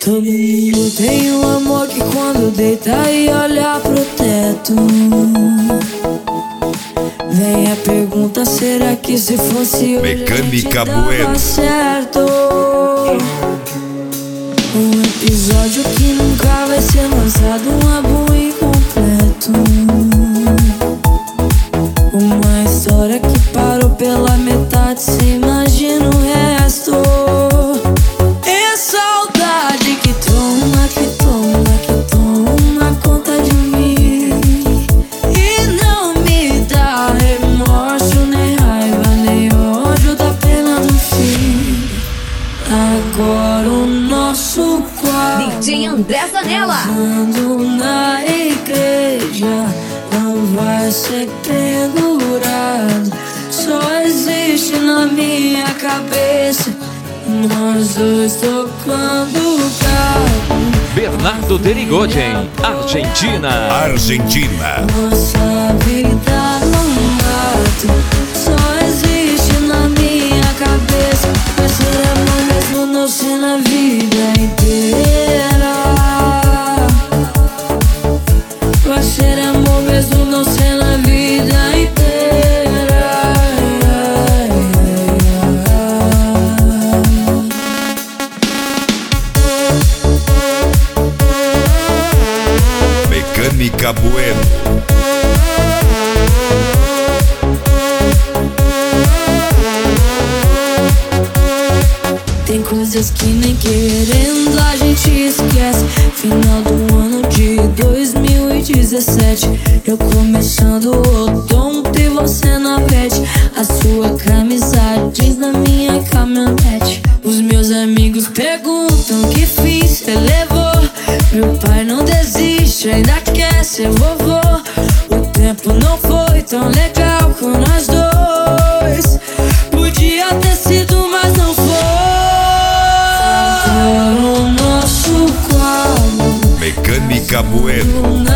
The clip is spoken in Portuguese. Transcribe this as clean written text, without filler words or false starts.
Todo mundo tem um amor que quando deita e olha pro teto, vem a pergunta, será que se fosse hoje Mecânica dava Bueno. certo? Um episódio que nunca vai ser lançado, um álbum incompleto, uma história que parou pela metade, cê imagina o resto. É saudade que toma conta de mim e não me dá remorso, nem raiva, nem ódio da pena do fim. Agora o nosso quarto, DJ André Zanella, ando na igreja, não vai ser pendurado, só existe na minha cabeça, nós dois tocando carro. Bernardo Derigoyen, Argentina. Argentina. Nossa vida no mato, só existe na minha cabeça, mas ser amor mesmo não ser na vida inteira. Vai ser amor mesmo não ser na vida inteira. Mecânica Bueno. Tem coisas que nem querendo a gente esquece. Final do ano de 2017, eu começando o odonto e você na pet. A sua camisa jeans na minha caminhonete. Os meus amigos perguntam que fiz, cê levou. Meu pai não desiste, ainda quer ser vovô. O tempo não foi tão legal com nós dois, podia ter sido, mas não foi. Agora o nosso quadro, Mecânica Bueno.